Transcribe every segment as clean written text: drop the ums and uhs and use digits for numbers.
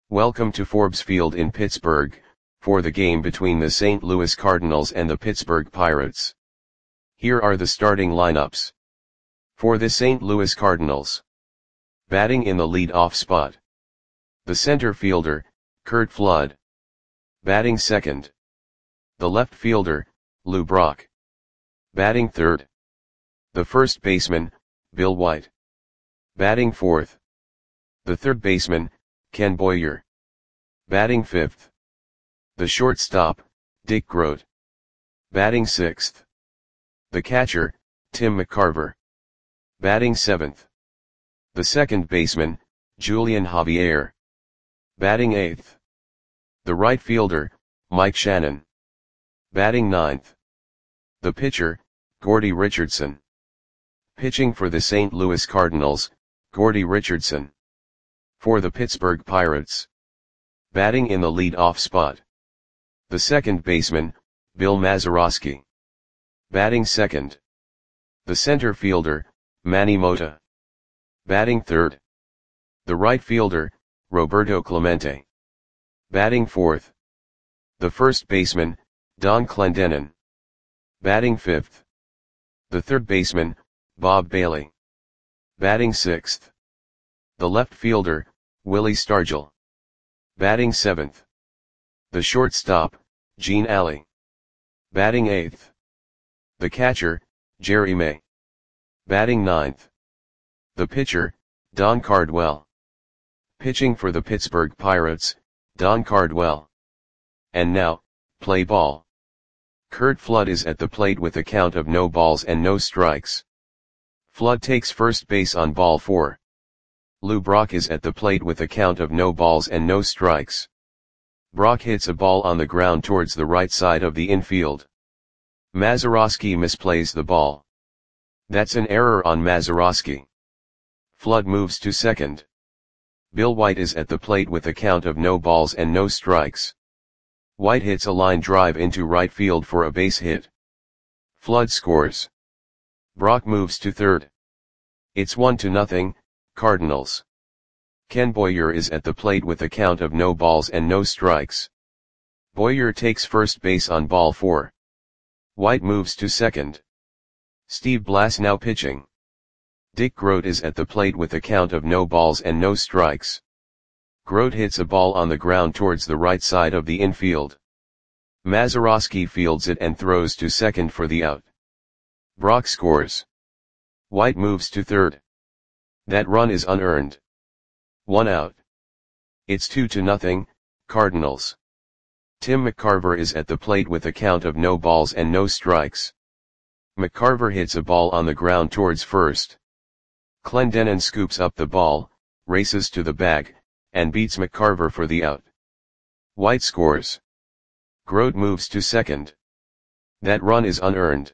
Welcome to Forbes Field in Pittsburgh, for the game between the St. Louis Cardinals and the Pittsburgh Pirates. Here are the starting lineups. For the St. Louis Cardinals. Batting in the lead-off spot. The center fielder, Curt Flood. Batting second. The left fielder, Lou Brock. Batting third. The first baseman, Bill White. Batting fourth. The third baseman, Ken Boyer. Batting fifth. The shortstop, Dick Groat. Batting sixth. The catcher, Tim McCarver. Batting seventh. The second baseman, Julian Javier. Batting eighth. The right fielder, Mike Shannon. Batting ninth. The pitcher, Gordy Richardson. Pitching for the St. Louis Cardinals, Gordy Richardson. For the Pittsburgh Pirates. Batting in the lead-off spot. The second baseman, Bill Mazeroski. Batting second. The center fielder, Manny Mota. Batting third. The right fielder, Roberto Clemente. Batting fourth. The first baseman, Don Clendenon. Batting fifth. The third baseman, Bob Bailey. Batting sixth. The left fielder, Willie Stargell. Batting seventh. The shortstop, Gene Alley. Batting eighth. The catcher, Jerry May. Batting ninth. The pitcher, Don Cardwell. Pitching for the Pittsburgh Pirates, Don Cardwell. And now, play ball. Curt Flood is at the plate with a count of no balls and no strikes. Flood takes first base on ball 4. Lou Brock is at the plate with a count of no balls and no strikes. Brock hits a ball on the ground towards the right side of the infield. Mazeroski misplays the ball. That's an error on Mazeroski. Flood moves to second. Bill White is at the plate with a count of no balls and no strikes. White hits a line drive into right field for a base hit. Flood scores. Brock moves to third. It's 1-0, Cardinals. Ken Boyer is at the plate with a count of no balls and no strikes. Boyer takes first base on ball 4. White moves to second. Steve Blasnow pitching. Dick Groat is at the plate with a count of no balls and no strikes. Groat hits a ball on the ground towards the right side of the infield. Mazeroski fields it and throws to second for the out. Brock scores. White moves to third. That run is unearned. 1 out. It's 2-0, Cardinals. Tim McCarver is at the plate with a count of no balls and no strikes. McCarver hits a ball on the ground towards first. Clendenon scoops up the ball, races to the bag, and beats McCarver for the out. White scores. Groat moves to second. That run is unearned.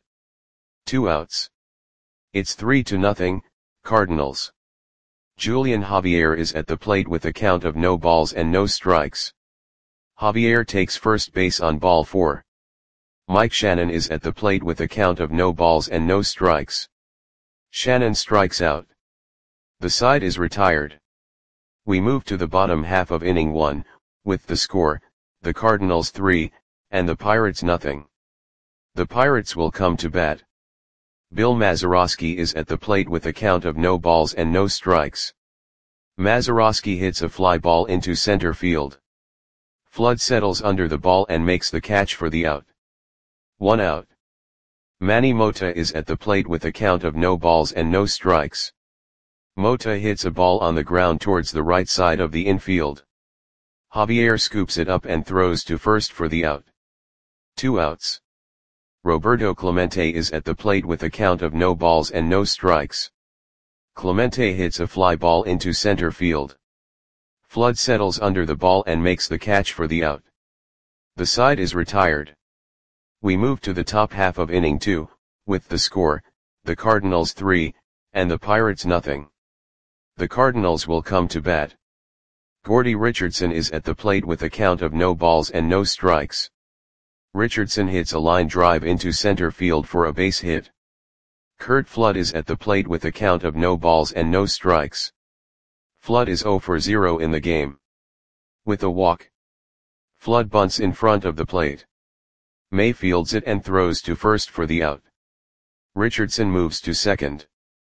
2 outs. It's 3-0, Cardinals. Julian Javier is at the plate with a count of no balls and no strikes. Javier takes first base on ball 4. Mike Shannon is at the plate with a count of no balls and no strikes. Shannon strikes out. The side is retired. We move to the bottom half of inning 1, with the score, the Cardinals 3, and the Pirates nothing. The Pirates will come to bat. Bill Mazeroski is at the plate with a count of no balls and no strikes. Mazeroski hits a fly ball into center field. Flood settles under the ball and makes the catch for the out. 1 out. Manny Mota is at the plate with a count of no balls and no strikes. Mota hits a ball on the ground towards the right side of the infield. Javier scoops it up and throws to first for the out. 2 outs. Roberto Clemente is at the plate with a count of no balls and no strikes. Clemente hits a fly ball into center field. Flood settles under the ball and makes the catch for the out. The side is retired. We move to the top half of inning 2, with the score, the Cardinals 3, and the Pirates nothing. The Cardinals will come to bat. Gordy Richardson is at the plate with a count of no balls and no strikes. Richardson hits a line drive into center field for a base hit. Curt Flood is at the plate with a count of no balls and no strikes. Flood is 0 for 0 in the game. With a walk. Flood bunts in front of the plate. May fields it and throws to first for the out. Richardson moves to second.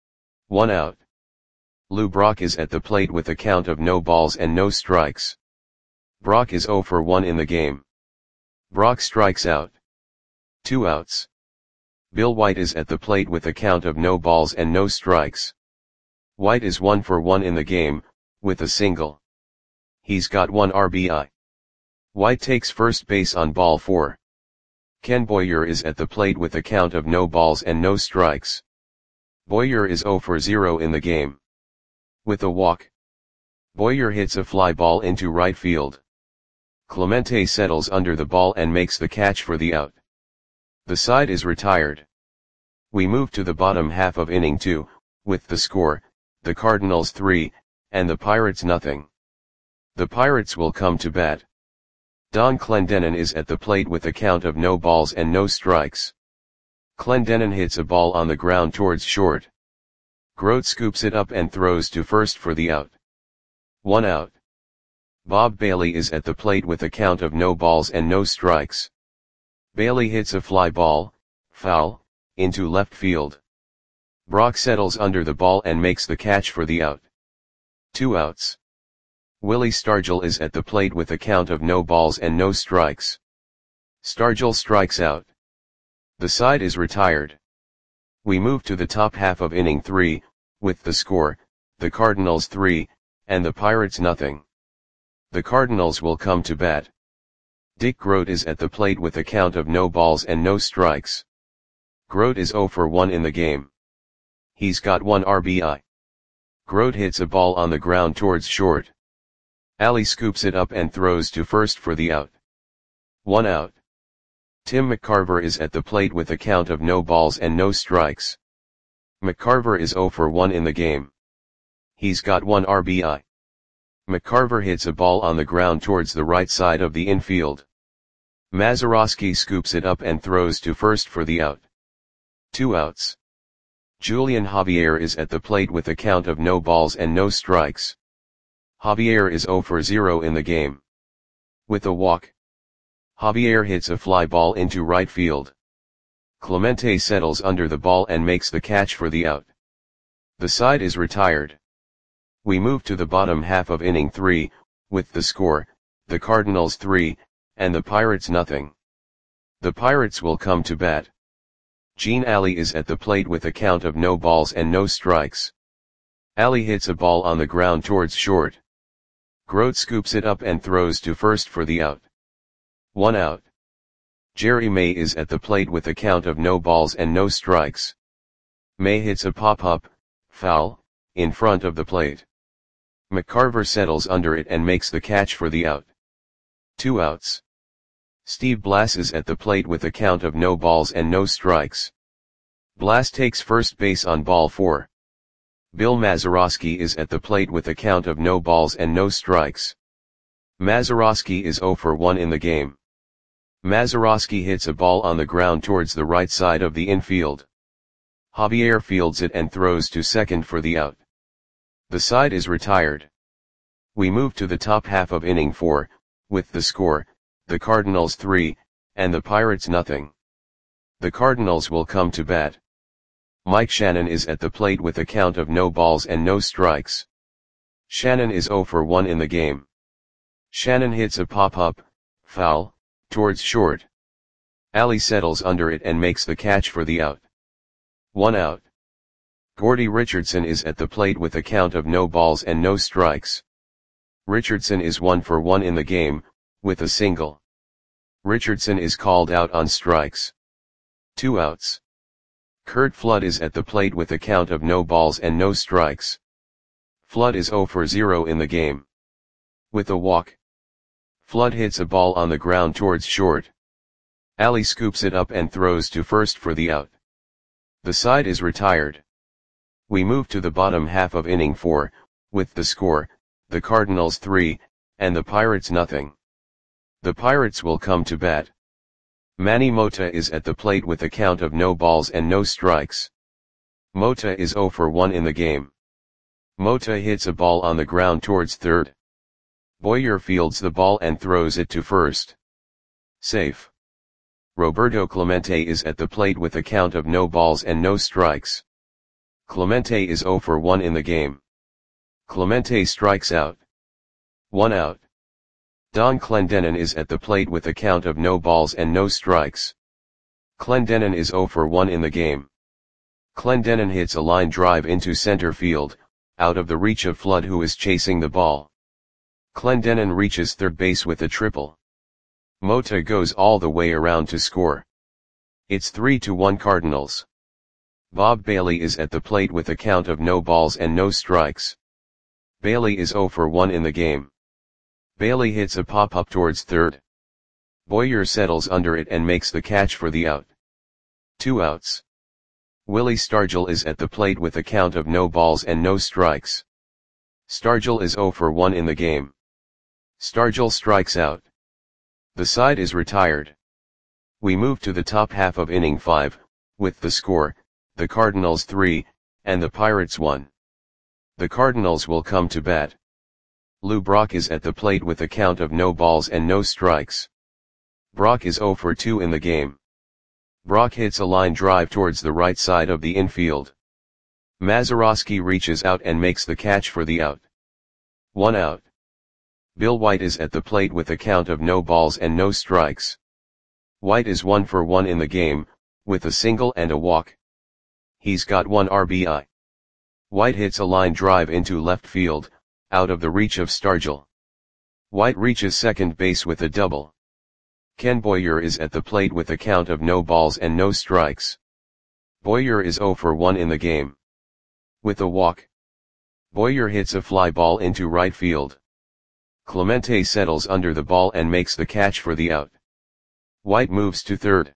1 out. Lou Brock is at the plate with a count of no balls and no strikes. Brock is 0 for 1 in the game. Brock strikes out. 2 outs. Bill White is at the plate with a count of no balls and no strikes. White is 1 for 1 in the game, with a single. He's got 1 RBI. White takes first base on ball 4. Ken Boyer is at the plate with a count of no balls and no strikes. Boyer is 0 for 0 in the game. With a walk. Boyer hits a fly ball into right field. Clemente settles under the ball and makes the catch for the out. The side is retired. We move to the bottom half of inning 2, with the score, the Cardinals 3, and the Pirates nothing. The Pirates will come to bat. Don Clendenon is at the plate with a count of no balls and no strikes. Clendenon hits a ball on the ground towards short. Grote scoops it up and throws to first for the out. 1 out. Bob Bailey is at the plate with a count of no balls and no strikes. Bailey hits a fly ball, foul, into left field. Brock settles under the ball and makes the catch for the out. 2 outs. Willie Stargell is at the plate with a count of no balls and no strikes. Stargell strikes out. The side is retired. We move to the top half of inning 3, with the score, the Cardinals 3, and the Pirates nothing. The Cardinals will come to bat. Dick Grote is at the plate with a count of no balls and no strikes. Grote is 0 for 1 in the game. He's got 1 RBI. Grote hits a ball on the ground towards short. Ali scoops it up and throws to first for the out. 1 out. Tim McCarver is at the plate with a count of no balls and no strikes. McCarver is 0 for 1 in the game. He's got 1 RBI. McCarver hits a ball on the ground towards the right side of the infield. Mazeroski scoops it up and throws to first for the out. 2 outs. Julian Javier is at the plate with a count of no balls and no strikes. Javier is 0 for 0 in the game. With a walk. Javier hits a fly ball into right field. Clemente settles under the ball and makes the catch for the out. The side is retired. We move to the bottom half of inning 3, with the score, the Cardinals 3, and the Pirates nothing. The Pirates will come to bat. Gene Alley is at the plate with a count of no balls and no strikes. Alley hits a ball on the ground towards short. Grote scoops it up and throws to first for the out. 1 out. Jerry May is at the plate with a count of no balls and no strikes. May hits a pop-up, foul, in front of the plate. McCarver settles under it and makes the catch for the out. 2 outs. Steve Blass is at the plate with a count of no balls and no strikes. Blass takes first base on ball 4. Bill Mazeroski is at the plate with a count of no balls and no strikes. Mazeroski is 0 for 1 in the game. Mazeroski hits a ball on the ground towards the right side of the infield. Javier fields it and throws to second for the out. The side is retired. We move to the top half of inning 4, with the score, the Cardinals 3, and the Pirates nothing. The Cardinals will come to bat. Mike Shannon is at the plate with a count of no balls and no strikes. Shannon is 0 for 1 in the game. Shannon hits a pop-up, foul, towards short. Alley settles under it and makes the catch for the out. 1 out. Gordy Richardson is at the plate with a count of no balls and no strikes. Richardson is 1 for 1 in the game, with a single. Richardson is called out on strikes. 2 outs. Curt Flood is at the plate with a count of no balls and no strikes. Flood is 0 for 0 in the game. With a walk. Flood hits a ball on the ground towards short. Alley scoops it up and throws to first for the out. The side is retired. We move to the bottom half of inning 4, with the score, the Cardinals 3, and the Pirates nothing. The Pirates will come to bat. Manny Mota is at the plate with a count of no balls and no strikes. Mota is 0 for 1 in the game. Mota hits a ball on the ground towards third. Boyer fields the ball and throws it to first. Safe. Roberto Clemente is at the plate with a count of no balls and no strikes. Clemente is 0 for 1 in the game. Clemente strikes out. 1 out. Don Clendenon is at the plate with a count of no balls and no strikes. Clendenon is 0 for 1 in the game. Clendenon hits a line drive into center field, out of the reach of Flood, who is chasing the ball. Clendenon reaches third base with a triple. Mota goes all the way around to score. It's 3-1 Cardinals. Bob Bailey is at the plate with a count of no balls and no strikes. Bailey is 0 for 1 in the game. Bailey hits a pop-up towards third. Boyer settles under it and makes the catch for the out. 2 outs. Willie Stargell is at the plate with a count of no balls and no strikes. Stargell is 0 for 1 in the game. Stargell strikes out. The side is retired. We move to the top half of inning 5, with the score, the Cardinals 3, and the Pirates 1. The Cardinals will come to bat. Lou Brock is at the plate with a count of no balls and no strikes. Brock is 0 for 2 in the game. Brock hits a line drive towards the right side of the infield. Mazeroski reaches out and makes the catch for the out. 1 out. Bill White is at the plate with a count of no balls and no strikes. White is 1 for 1 in the game, with a single and a walk. He's got 1 RBI. White hits a line drive into left field, out of the reach of Stargell. White reaches second base with a double. Ken Boyer is at the plate with a count of no balls and no strikes. Boyer is 0 for 1 in the game. With a walk. Boyer hits a fly ball into right field. Clemente settles under the ball and makes the catch for the out. White moves to third.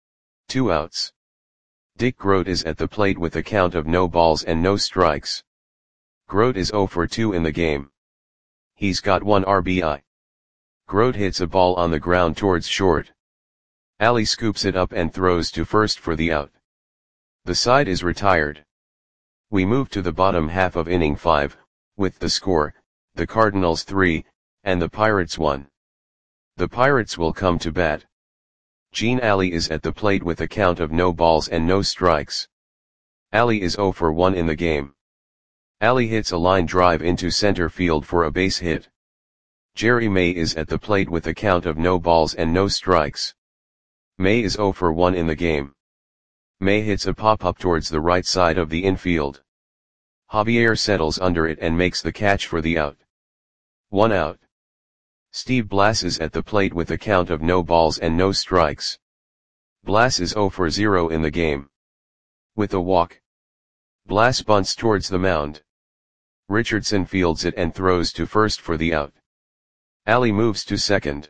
2 outs. Dick Groat is at the plate with a count of no balls and no strikes. Groat is 0 for 2 in the game. He's got 1 RBI. Groat hits a ball on the ground towards short. Ali scoops it up and throws to first for the out. The side is retired. We move to the bottom half of inning 5, with the score, the Cardinals 3, and the Pirates 1. The Pirates will come to bat. Gene Ali is at the plate with a count of no balls and no strikes. Ali is 0 for 1 in the game. Ali hits a line drive into center field for a base hit. Jerry May is at the plate with a count of no balls and no strikes. May is 0 for 1 in the game. May hits a pop-up towards the right side of the infield. Javier settles under it and makes the catch for the out. 1 out. Steve Blass is at the plate with a count of no balls and no strikes. Blass is 0 for 0 in the game. With a walk. Blass bunts towards the mound. Richardson fields it and throws to first for the out. Ali moves to second.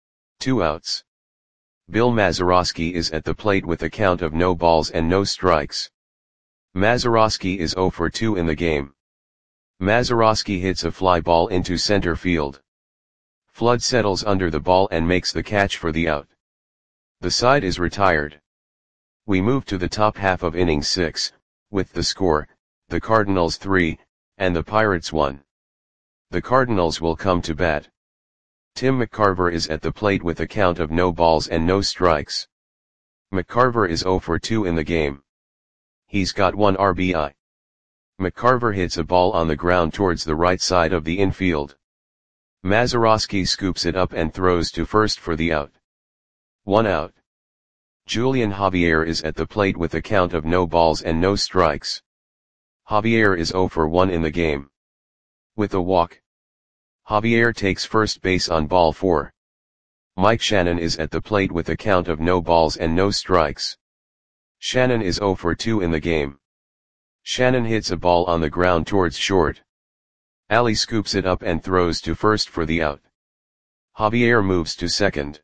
2 outs. Bill Mazeroski is at the plate with a count of no balls and no strikes. Mazeroski is 0 for 2 in the game. Mazeroski hits a fly ball into center field. Flood settles under the ball and makes the catch for the out. The side is retired. We move to the top half of inning 6, with the score, the Cardinals 3, and the Pirates 1. The Cardinals will come to bat. Tim McCarver is at the plate with a count of no balls and no strikes. McCarver is 0 for 2 in the game. He's got 1 RBI. McCarver hits a ball on the ground towards the right side of the infield. Mazeroski scoops it up and throws to first for the out. 1 out. Julian Javier is at the plate with a count of no balls and no strikes. Javier is 0 for 1 in the game. With a walk. Javier takes first base on ball 4. Mike Shannon is at the plate with a count of no balls and no strikes. Shannon is 0 for 2 in the game. Shannon hits a ball on the ground towards short. Ali scoops it up and throws to first for the out. Javier moves to second.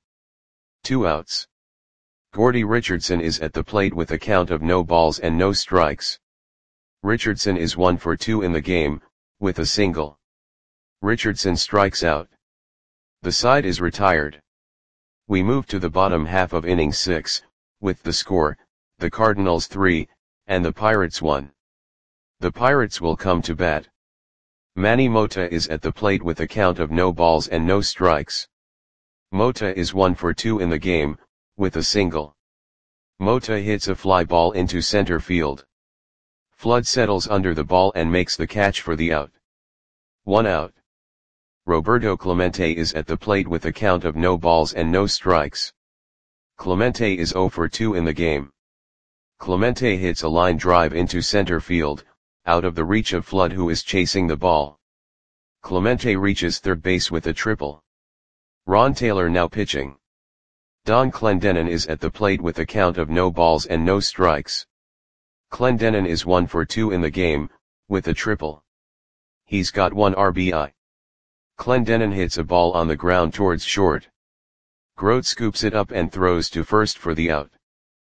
2 outs. Gordy Richardson is at the plate with a count of no balls and no strikes. Richardson is 1 for 2 in the game, with a single. Richardson strikes out. The side is retired. We move to the bottom half of inning 6, with the score, the Cardinals 3, and the Pirates 1. The Pirates will come to bat. Manny Mota is at the plate with a count of no balls and no strikes. Mota is 1 for 2 in the game, with a single. Mota hits a fly ball into center field. Flood settles under the ball and makes the catch for the out. 1 out. Roberto Clemente is at the plate with a count of no balls and no strikes. Clemente is 0 for 2 in the game. Clemente hits a line drive into center field, out of the reach of Flood, who is chasing the ball. Clemente reaches third base with a triple. Ron Taylor now pitching. Don Clendenon is at the plate with a count of no balls and no strikes. Clendenon is 1 for 2 in the game, with a triple. He's got 1 RBI. Clendenon hits a ball on the ground towards short. Grote scoops it up and throws to first for the out.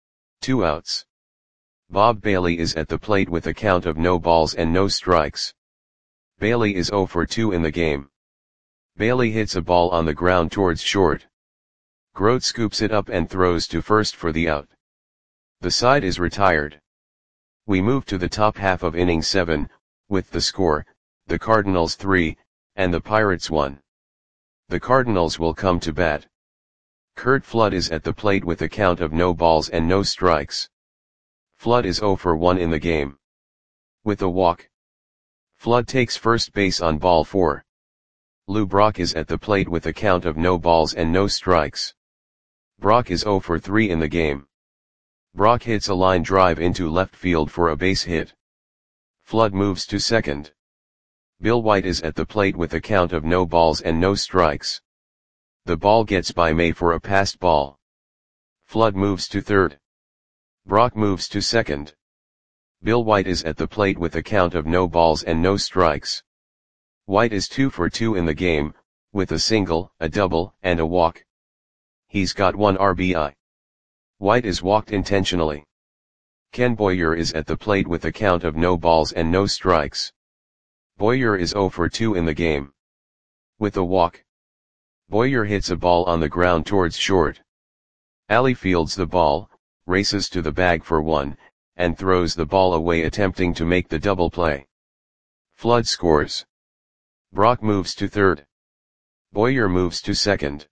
2 outs. Bob Bailey is at the plate with a count of no balls and no strikes. Bailey is 0 for 2 in the game. Bailey hits a ball on the ground towards short. Grote scoops it up and throws to first for the out. The side is retired. We move to the top half of inning 7, with the score, the Cardinals 3, and the Pirates 1. The Cardinals will come to bat. Curt Flood is at the plate with a count of no balls and no strikes. Flood is 0 for 1 in the game. With a walk. Flood takes first base on ball 4. Lou Brock is at the plate with a count of no balls and no strikes. Brock is 0 for 3 in the game. Brock hits a line drive into left field for a base hit. Flood moves to second. Bill White is at the plate with a count of no balls and no strikes. The ball gets by May for a passed ball. Flood moves to third. Brock moves to second. Bill White is at the plate with a count of no balls and no strikes. White is 2 for 2 in the game, with a single, a double, and a walk. He's got 1 RBI. White is walked intentionally. Ken Boyer is at the plate with a count of no balls and no strikes. Boyer is 0 for 2 in the game. With a walk. Boyer hits a ball on the ground towards short. Ali fields the ball, races to the bag for 1, and throws the ball away, attempting to make the double play. Flood scores. Brock moves to third. Boyer moves to second.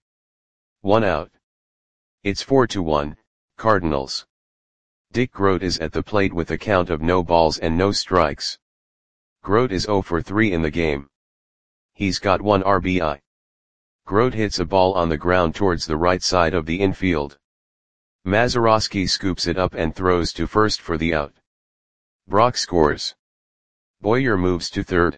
1 out. It's 4-1, Cardinals. Dick Grote is at the plate with a count of no balls and no strikes. Grote is 0 for 3 in the game. He's got 1 RBI. Grote hits a ball on the ground towards the right side of the infield. Mazeroski scoops it up and throws to first for the out. Brock scores. Boyer moves to third.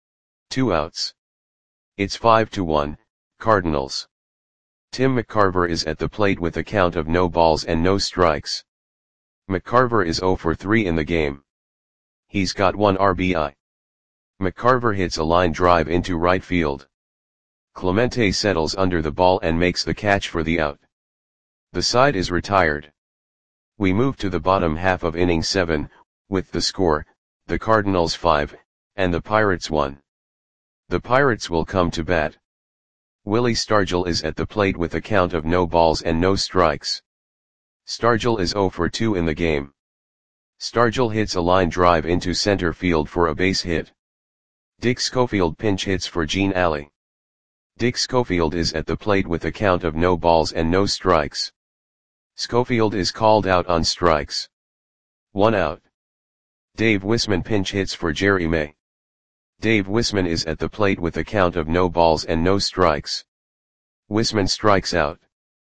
2 outs. It's 5-1, Cardinals. Tim McCarver is at the plate with a count of no balls and no strikes. McCarver is 0 for 3 in the game. He's got 1 RBI. McCarver hits a line drive into right field. Clemente settles under the ball and makes the catch for the out. The side is retired. We move to the bottom half of inning 7, with the score, the Cardinals 5, and the Pirates 1. The Pirates will come to bat. Willie Stargell is at the plate with a count of no balls and no strikes. Stargell is 0 for 2 in the game. Stargell hits a line drive into center field for a base hit. Dick Schofield pinch hits for Gene Alley. Dick Schofield is at the plate with a count of no balls and no strikes. Schofield is called out on strikes. 1 out. Dave Wisman pinch hits for Jerry May. Dave Wisman is at the plate with a count of no balls and no strikes. Wisman strikes out.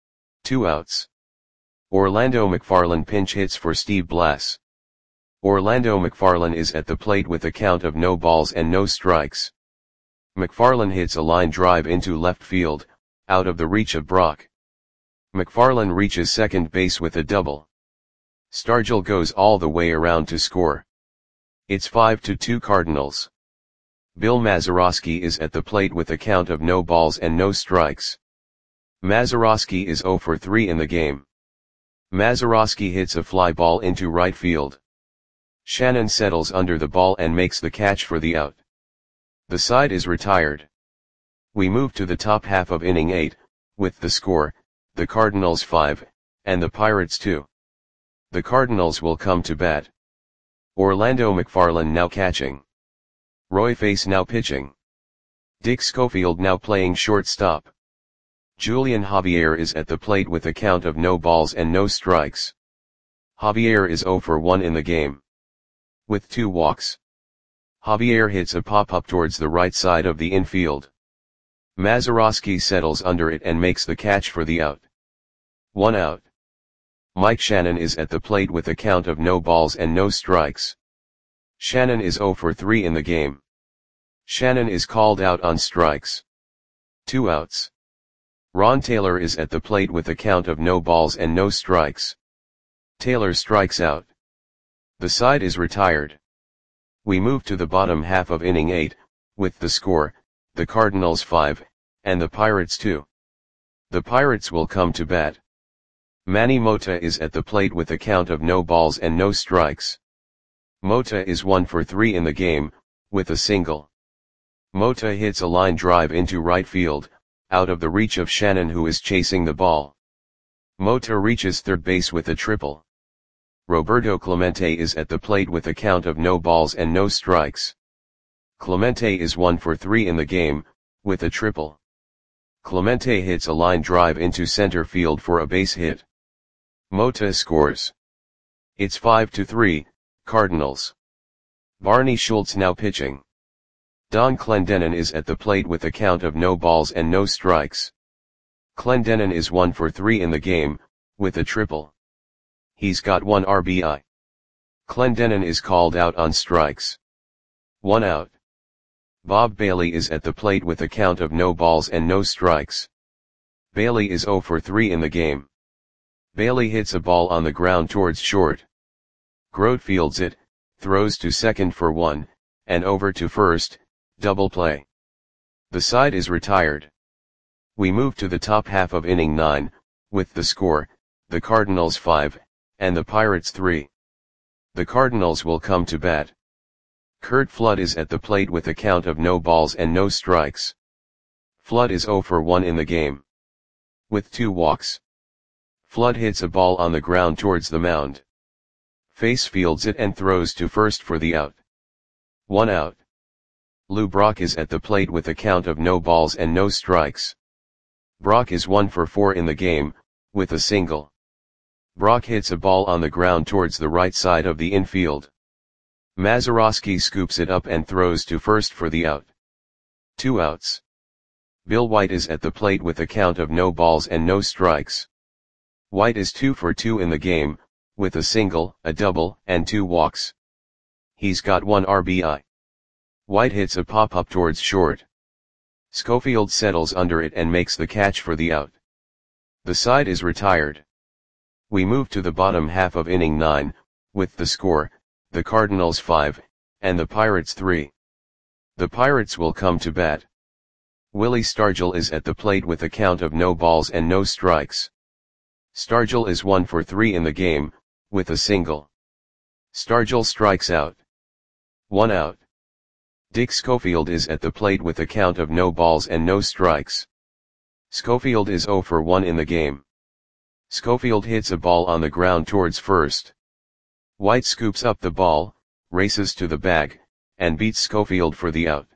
2 outs. Orlando McFarland pinch hits for Steve Blass. Orlando McFarland is at the plate with a count of no balls and no strikes. McFarland hits a line drive into left field, out of the reach of Brock. McFarland reaches second base with a double. Stargell goes all the way around to score. It's 5-2 Cardinals. Bill Mazeroski is at the plate with a count of no balls and no strikes. Mazeroski is 0 for 3 in the game. Mazeroski hits a fly ball into right field. Shannon settles under the ball and makes the catch for the out. The side is retired. We move to the top half of inning 8, with the score, the Cardinals 5, and the Pirates 2. The Cardinals will come to bat. Orlando McFarland now catching. Roy Face now pitching. Dick Schofield now playing shortstop. Julian Javier is at the plate with a count of no balls and no strikes. Javier is 0 for 1 in the game, with 2 walks. Javier hits a pop-up towards the right side of the infield. Mazeroski settles under it and makes the catch for the out. 1 out. Mike Shannon is at the plate with a count of no balls and no strikes. Shannon is 0 for 3 in the game. Shannon is called out on strikes. 2 outs. Ron Taylor is at the plate with a count of no balls and no strikes. Taylor strikes out. The side is retired. We move to the bottom half of inning 8, with the score, the Cardinals 5, and the Pirates 2. The Pirates will come to bat. Manny Mota is at the plate with a count of no balls and no strikes. Mota is 1 for 3 in the game, with a single. Mota hits a line drive into right field, out of the reach of Shannon, who is chasing the ball. Mota reaches third base with a triple. Roberto Clemente is at the plate with a count of no balls and no strikes. Clemente is 1 for 3 in the game, with a triple. Clemente hits a line drive into center field for a base hit. Mota scores. It's 5-3, Cardinals. Barney Schultz now pitching. Don Clendenon is at the plate with a count of no balls and no strikes. Clendenon is 1 for 3 in the game, with a triple. He's got 1 RBI. Clendenon is called out on strikes. 1 out. Bob Bailey is at the plate with a count of no balls and no strikes. Bailey is 0 for 3 in the game. Bailey hits a ball on the ground towards short. Grote fields it, throws to second for 1, and over to first, double play. The side is retired. We move to the top half of inning 9, with the score, the Cardinals 5, and the Pirates 3. The Cardinals will come to bat. Curt Flood is at the plate with a count of no balls and no strikes. Flood is 0 for 1 in the game, with 2 walks. Flood hits a ball on the ground towards the mound. Face fields it and throws to first for the out. 1 out. Lou Brock is at the plate with a count of no balls and no strikes. Brock is 1 for 4 in the game, with a single. Brock hits a ball on the ground towards the right side of the infield. Mazeroski scoops it up and throws to first for the out. 2 outs. Bill White is at the plate with a count of no balls and no strikes. White is 2 for 2 in the game, with a single, a double, and 2 walks. He's got 1 RBI. White hits a pop-up towards short. Schofield settles under it and makes the catch for the out. The side is retired. We move to the bottom half of inning 9, with the score, the Cardinals 5, and the Pirates 3. The Pirates will come to bat. Willie Stargell is at the plate with a count of no balls and no strikes. Stargell is 1 for 3 in the game, with a single. Stargell strikes out. 1 out. Dick Schofield is at the plate with a count of no balls and no strikes. Schofield is 0 for 1 in the game. Schofield hits a ball on the ground towards first. White scoops up the ball, races to the bag, and beats Schofield for the out.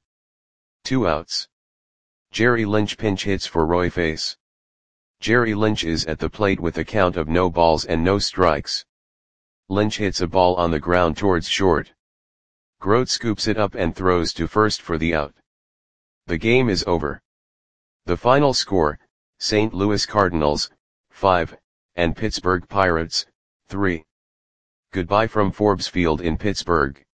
2 outs. Jerry Lynch pinch hits for Roy Face. Jerry Lynch is at the plate with a count of no balls and no strikes. Lynch hits a ball on the ground towards short. Grote scoops it up and throws to first for the out. The game is over. The final score, St. Louis Cardinals, 5, and Pittsburgh Pirates, 3. Goodbye from Forbes Field in Pittsburgh.